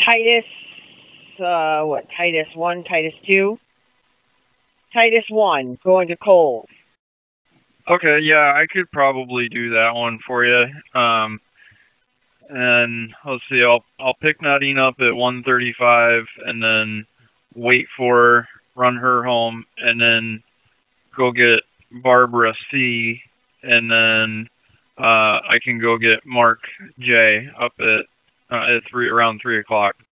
Titus, Titus 1, Titus 2? Titus 1, going to Kohl's. Okay, yeah, I could probably do that one for you. And let's see, I'll pick Nadine up at 1:35, and then wait for her, run her home, and then go get Barbara C, and then I can go get Mark J up at around 3 o'clock.